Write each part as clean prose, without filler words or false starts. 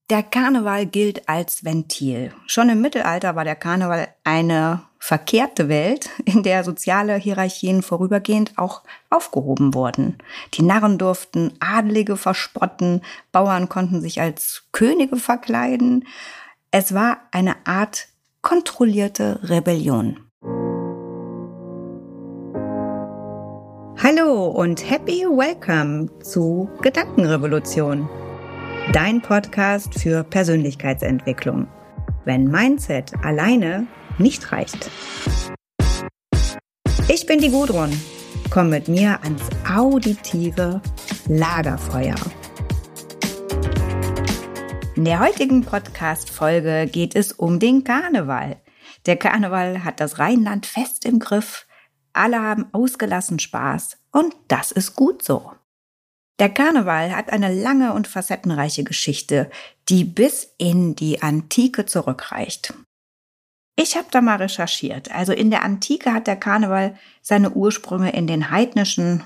Der Karneval gilt als Ventil. Schon im Mittelalter war der Karneval eine verkehrte Welt, in der soziale Hierarchien vorübergehend auch aufgehoben wurden. Die Narren durften Adlige verspotten, Bauern konnten sich als Könige verkleiden. Es war eine Art kontrollierte Rebellion. Hallo und happy welcome zu Gedankenrevolution. Dein Podcast für Persönlichkeitsentwicklung, wenn Mindset alleine nicht reicht. Ich bin die Gudrun. Komm mit mir ans auditive Lagerfeuer. In der heutigen Podcast-Folge geht es um den Karneval. Der Karneval hat das Rheinland fest im Griff. Alle haben ausgelassen Spaß und das ist gut so. Der Karneval hat eine lange und facettenreiche Geschichte, die bis in die Antike zurückreicht. Ich habe da mal recherchiert. Also in der Antike hat der Karneval seine Ursprünge in den heidnischen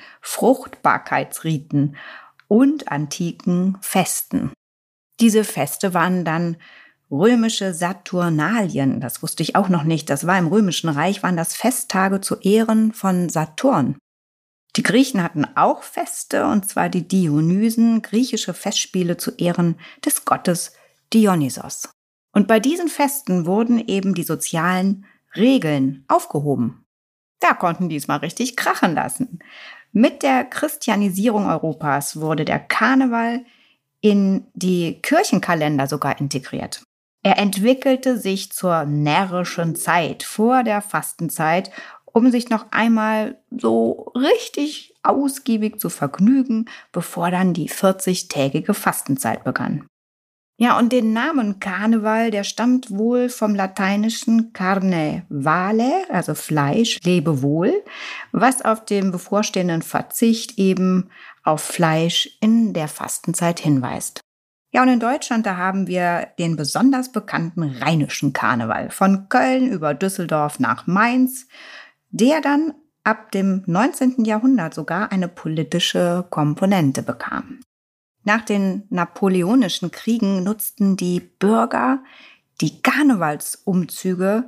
Fruchtbarkeitsriten und antiken Festen. Diese Feste waren dann römische Saturnalien. Das wusste ich auch noch nicht. Das war im Römischen Reich, waren das Festtage zu Ehren von Saturn. Die Griechen hatten auch Feste, und zwar die Dionysen, griechische Festspiele zu Ehren des Gottes Dionysos. Und bei diesen Festen wurden eben die sozialen Regeln aufgehoben. Da konnten die es mal richtig krachen lassen. Mit der Christianisierung Europas wurde der Karneval in die Kirchenkalender sogar integriert. Er entwickelte sich zur närrischen Zeit vor der Fastenzeit, um sich noch einmal so richtig ausgiebig zu vergnügen, bevor dann die 40-tägige Fastenzeit begann. Ja, und den Namen Karneval, der stammt wohl vom lateinischen carne vale, also Fleisch, Lebewohl, was auf den bevorstehenden Verzicht eben auf Fleisch in der Fastenzeit hinweist. Ja, und in Deutschland, da haben wir den besonders bekannten rheinischen Karneval, von Köln über Düsseldorf nach Mainz, der dann ab dem 19. Jahrhundert sogar eine politische Komponente bekam. Nach den napoleonischen Kriegen nutzten die Bürger die Karnevalsumzüge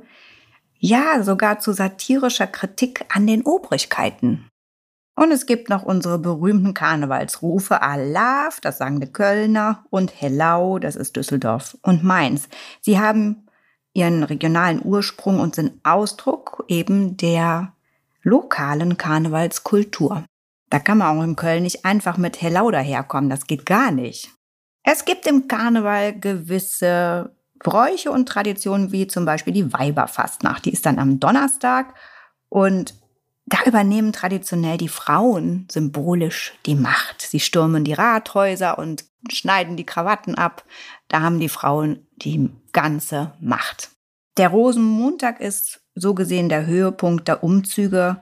ja sogar zu satirischer Kritik an den Obrigkeiten. Und es gibt noch unsere berühmten Karnevalsrufe Alaaf, das sagen die Kölner, und Hellau, das ist Düsseldorf und Mainz. Sie haben ihren regionalen Ursprung und sind Ausdruck eben der lokalen Karnevalskultur. Da kann man auch in Köln nicht einfach mit Hellau daherkommen, das geht gar nicht. Es gibt im Karneval gewisse Bräuche und Traditionen, wie zum Beispiel die Weiberfastnacht. Die ist dann am Donnerstag und da übernehmen traditionell die Frauen symbolisch die Macht. Sie stürmen die Rathäuser und schneiden die Krawatten ab. Da haben die Frauen die ganze Macht. Der Rosenmontag ist so gesehen der Höhepunkt der Umzüge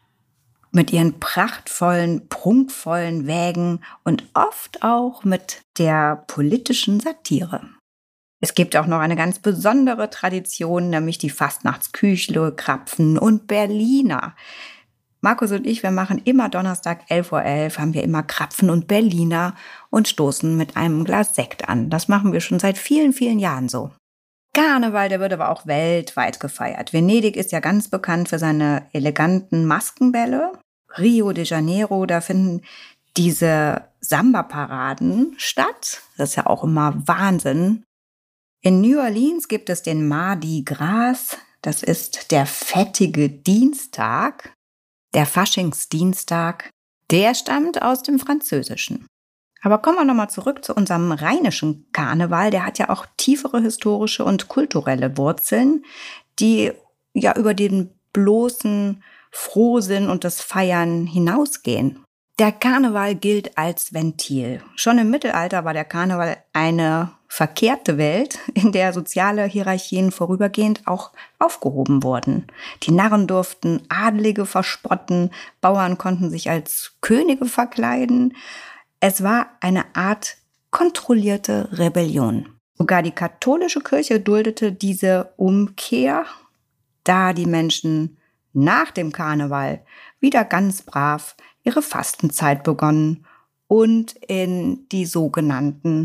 mit ihren prachtvollen, prunkvollen Wägen und oft auch mit der politischen Satire. Es gibt auch noch eine ganz besondere Tradition, nämlich die Fastnachtsküchle, Krapfen und Berliner. Markus und ich, wir machen immer Donnerstag 11:11 Uhr, haben wir immer Krapfen und Berliner und stoßen mit einem Glas Sekt an. Das machen wir schon seit vielen, vielen Jahren so. Karneval, der wird aber auch weltweit gefeiert. Venedig ist ja ganz bekannt für seine eleganten Maskenbälle. Rio de Janeiro, da finden diese Samba-Paraden statt. Das ist ja auch immer Wahnsinn. In New Orleans gibt es den Mardi Gras. Das ist der fettige Dienstag. Der Faschingsdienstag, der stammt aus dem Französischen. Aber kommen wir nochmal zurück zu unserem rheinischen Karneval. Der hat ja auch tiefere historische und kulturelle Wurzeln, die ja über den bloßen Frohsinn und das Feiern hinausgehen. Der Karneval gilt als Ventil. Schon im Mittelalter war der Karneval eine verkehrte Welt, in der soziale Hierarchien vorübergehend auch aufgehoben wurden. Die Narren durften Adlige verspotten, Bauern konnten sich als Könige verkleiden. Es war eine Art kontrollierte Rebellion. Sogar die katholische Kirche duldete diese Umkehr, da die Menschen nach dem Karneval wieder ganz brav ihre Fastenzeit begonnen und in die sogenannten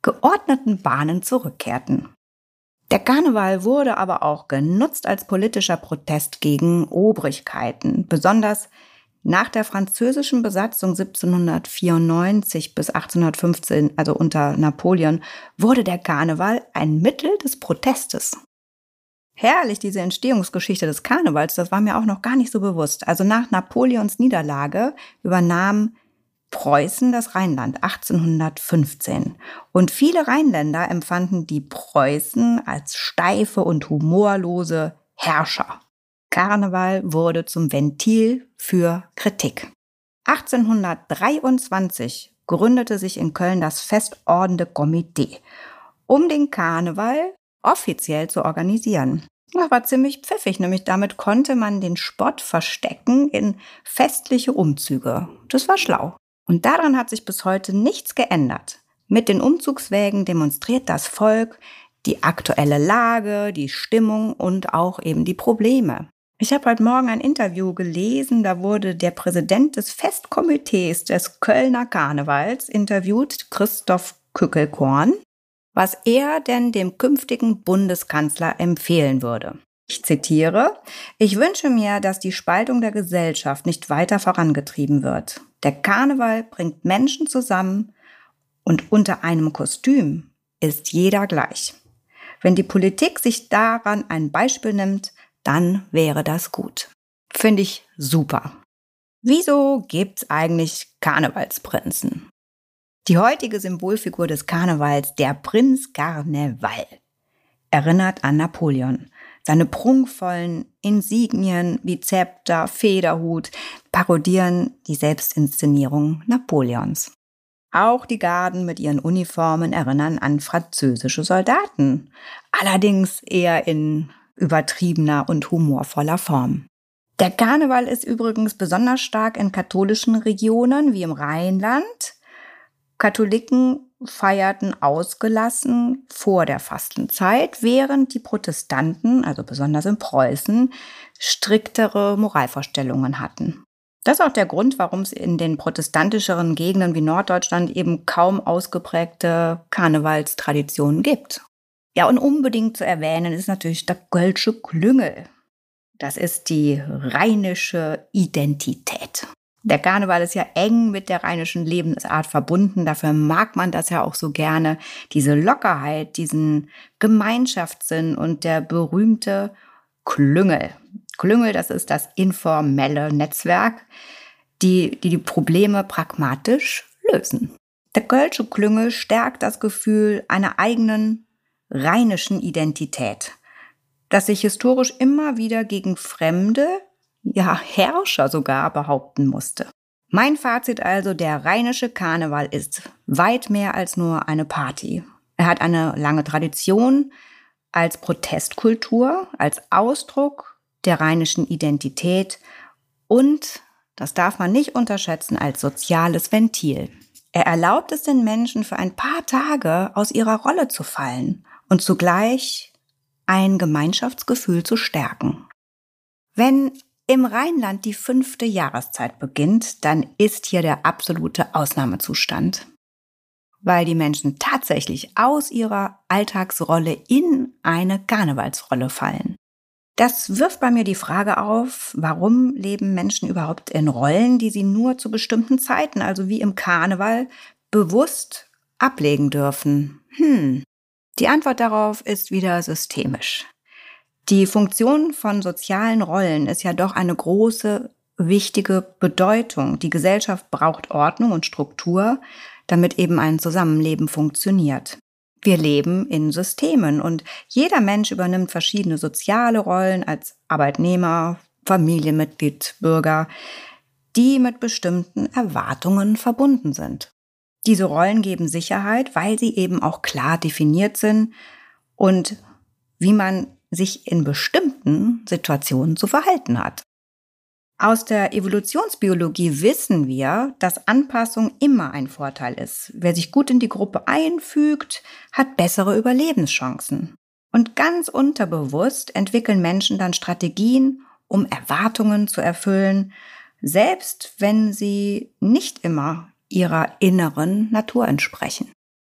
geordneten Bahnen zurückkehrten. Der Karneval wurde aber auch genutzt als politischer Protest gegen Obrigkeiten. Besonders nach der französischen Besatzung 1794 bis 1815, also unter Napoleon, wurde der Karneval ein Mittel des Protestes. Herrlich, diese Entstehungsgeschichte des Karnevals, das war mir auch noch gar nicht so bewusst. Also nach Napoleons Niederlage übernahm Preußen das Rheinland 1815. Und viele Rheinländer empfanden die Preußen als steife und humorlose Herrscher. Karneval wurde zum Ventil für Kritik. 1823 gründete sich in Köln das Festordnende Komitee, um den Karneval offiziell zu organisieren. Das war ziemlich pfiffig, nämlich damit konnte man den Spott verstecken in festliche Umzüge. Das war schlau. Und daran hat sich bis heute nichts geändert. Mit den Umzugswägen demonstriert das Volk die aktuelle Lage, die Stimmung und auch eben die Probleme. Ich habe heute Morgen ein Interview gelesen, da wurde der Präsident des Festkomitees des Kölner Karnevals interviewt, Christoph Kückelkorn, was er denn dem künftigen Bundeskanzler empfehlen würde. Ich zitiere: Ich wünsche mir, dass die Spaltung der Gesellschaft nicht weiter vorangetrieben wird. Der Karneval bringt Menschen zusammen und unter einem Kostüm ist jeder gleich. Wenn die Politik sich daran ein Beispiel nimmt, dann wäre das gut. Finde ich super. Wieso gibt's eigentlich Karnevalsprinzen? Die heutige Symbolfigur des Karnevals, der Prinz Karneval, erinnert an Napoleon. Seine prunkvollen Insignien wie Zepter, Federhut parodieren die Selbstinszenierung Napoleons. Auch die Garden mit ihren Uniformen erinnern an französische Soldaten, allerdings eher in übertriebener und humorvoller Form. Der Karneval ist übrigens besonders stark in katholischen Regionen wie im Rheinland. Katholiken feierten ausgelassen vor der Fastenzeit, während die Protestanten, also besonders in Preußen, striktere Moralvorstellungen hatten. Das ist auch der Grund, warum es in den protestantischeren Gegenden wie Norddeutschland eben kaum ausgeprägte Karnevalstraditionen gibt. Ja, und unbedingt zu erwähnen ist natürlich der Kölsche Klüngel. Das ist die rheinische Identität. Der Karneval ist ja eng mit der rheinischen Lebensart verbunden. Dafür mag man das ja auch so gerne. Diese Lockerheit, diesen Gemeinschaftssinn und der berühmte Klüngel. Klüngel, das ist das informelle Netzwerk, die Probleme pragmatisch lösen. Der Kölsche Klüngel stärkt das Gefühl einer eigenen rheinischen Identität, das sich historisch immer wieder gegen fremde, ja Herrscher sogar behaupten musste. Mein Fazit also, der rheinische Karneval ist weit mehr als nur eine Party. Er hat eine lange Tradition als Protestkultur, als Ausdruck der rheinischen Identität und, das darf man nicht unterschätzen, als soziales Ventil. Er erlaubt es den Menschen, für ein paar Tage aus ihrer Rolle zu fallen und zugleich ein Gemeinschaftsgefühl zu stärken. Wenn im Rheinland die 5. Jahreszeit beginnt, dann ist hier der absolute Ausnahmezustand, weil die Menschen tatsächlich aus ihrer Alltagsrolle in eine Karnevalsrolle fallen. Das wirft bei mir die Frage auf, warum leben Menschen überhaupt in Rollen, die sie nur zu bestimmten Zeiten, also wie im Karneval, bewusst ablegen dürfen? Die Antwort darauf ist wieder systemisch. Die Funktion von sozialen Rollen ist ja doch eine große, wichtige Bedeutung. Die Gesellschaft braucht Ordnung und Struktur, damit eben ein Zusammenleben funktioniert. Wir leben in Systemen und jeder Mensch übernimmt verschiedene soziale Rollen als Arbeitnehmer, Familienmitglied, Bürger, die mit bestimmten Erwartungen verbunden sind. Diese Rollen geben Sicherheit, weil sie eben auch klar definiert sind und wie man sich in bestimmten Situationen zu verhalten hat. Aus der Evolutionsbiologie wissen wir, dass Anpassung immer ein Vorteil ist. Wer sich gut in die Gruppe einfügt, hat bessere Überlebenschancen. Und ganz unterbewusst entwickeln Menschen dann Strategien, um Erwartungen zu erfüllen, selbst wenn sie nicht immer ihrer inneren Natur entsprechen.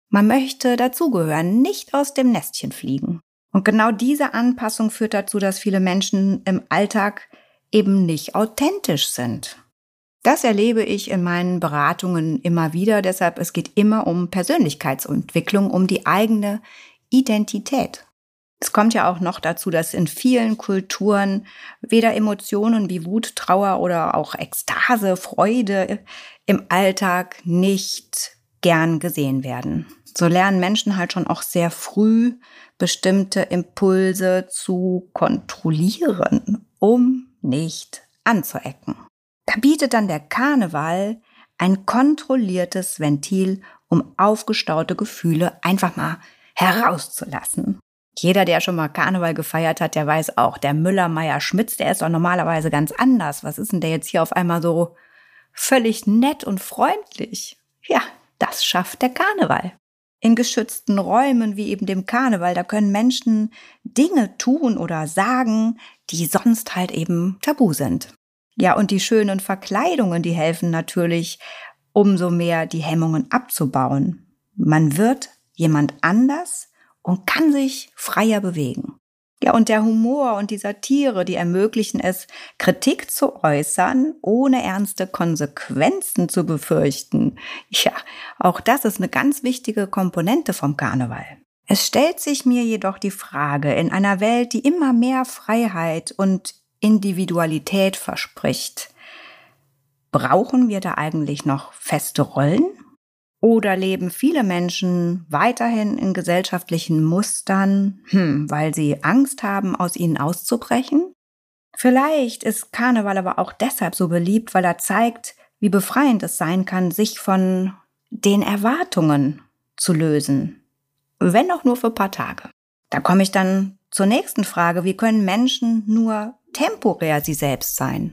Man möchte dazugehören, nicht aus dem Nestchen fliegen. Und genau diese Anpassung führt dazu, dass viele Menschen im Alltag eben nicht authentisch sind. Das erlebe ich in meinen Beratungen immer wieder. Deshalb, es geht immer um Persönlichkeitsentwicklung, um die eigene Identität. Es kommt ja auch noch dazu, dass in vielen Kulturen weder Emotionen wie Wut, Trauer oder auch Ekstase, Freude im Alltag nicht gern gesehen werden. So lernen Menschen halt schon auch sehr früh bestimmte Impulse zu kontrollieren, um nicht anzuecken. Da bietet dann der Karneval ein kontrolliertes Ventil, um aufgestaute Gefühle einfach mal herauszulassen. Jeder, der schon mal Karneval gefeiert hat, der weiß auch, der Müller-Meyer-Schmitz, der ist doch normalerweise ganz anders. Was ist denn der jetzt hier auf einmal so völlig nett und freundlich? Ja, das schafft der Karneval. In geschützten Räumen wie eben dem Karneval, da können Menschen Dinge tun oder sagen, die sonst halt eben tabu sind. Ja, und die schönen Verkleidungen, die helfen natürlich, umso mehr die Hemmungen abzubauen. Man wird jemand anders und kann sich freier bewegen. Ja, und der Humor und die Satire, die ermöglichen es, Kritik zu äußern, ohne ernste Konsequenzen zu befürchten. Ja, auch das ist eine ganz wichtige Komponente vom Karneval. Es stellt sich mir jedoch die Frage, in einer Welt, die immer mehr Freiheit und Individualität verspricht, brauchen wir da eigentlich noch feste Rollen? Oder leben viele Menschen weiterhin in gesellschaftlichen Mustern, weil sie Angst haben, aus ihnen auszubrechen? Vielleicht ist Karneval aber auch deshalb so beliebt, weil er zeigt, wie befreiend es sein kann, sich von den Erwartungen zu lösen. Wenn auch nur für ein paar Tage. Da komme ich dann zur nächsten Frage. Wie können Menschen nur temporär sie selbst sein?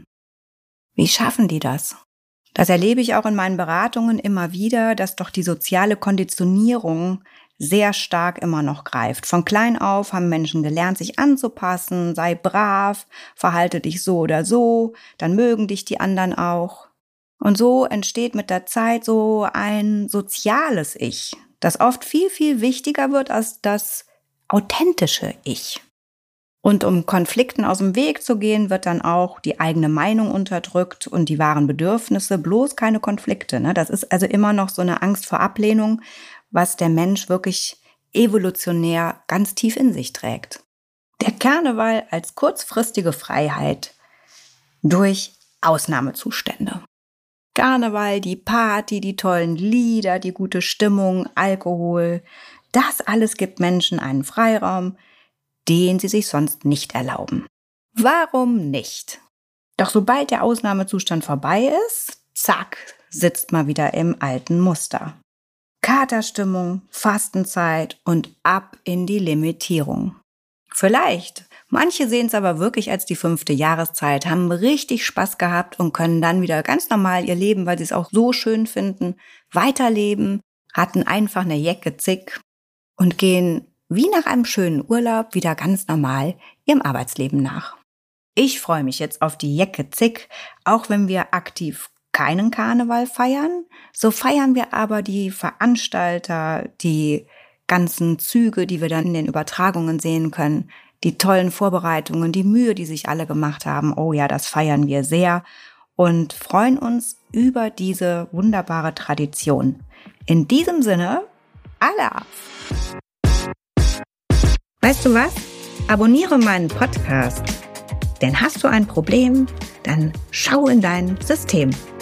Wie schaffen die das? Das erlebe ich auch in meinen Beratungen immer wieder, dass doch die soziale Konditionierung sehr stark immer noch greift. Von klein auf haben Menschen gelernt, sich anzupassen, sei brav, verhalte dich so oder so, dann mögen dich die anderen auch. Und so entsteht mit der Zeit so ein soziales Ich, das oft viel, viel wichtiger wird als das authentische Ich. Und um Konflikten aus dem Weg zu gehen, wird dann auch die eigene Meinung unterdrückt und die wahren Bedürfnisse, bloß keine Konflikte. Das ist also immer noch so eine Angst vor Ablehnung, was der Mensch wirklich evolutionär ganz tief in sich trägt. Der Karneval als kurzfristige Freiheit durch Ausnahmezustände. Karneval, die Party, die tollen Lieder, die gute Stimmung, Alkohol, das alles gibt Menschen einen Freiraum, den sie sich sonst nicht erlauben. Warum nicht? Doch sobald der Ausnahmezustand vorbei ist, zack, sitzt man wieder im alten Muster. Katerstimmung, Fastenzeit und ab in die Limitierung. Vielleicht, manche sehen es aber wirklich als die 5. Jahreszeit, haben richtig Spaß gehabt und können dann wieder ganz normal ihr Leben, weil sie es auch so schön finden, weiterleben, hatten einfach eine Jecke zick und gehen wie nach einem schönen Urlaub wieder ganz normal ihrem Arbeitsleben nach. Ich freue mich jetzt auf die Jecke zick, auch wenn wir aktiv keinen Karneval feiern. So feiern wir aber die Veranstalter, die ganzen Züge, die wir dann in den Übertragungen sehen können, die tollen Vorbereitungen, die Mühe, die sich alle gemacht haben. Oh ja, das feiern wir sehr und freuen uns über diese wunderbare Tradition. In diesem Sinne, alle auf! Weißt du was? Abonniere meinen Podcast. Denn hast du ein Problem, dann schau in dein System.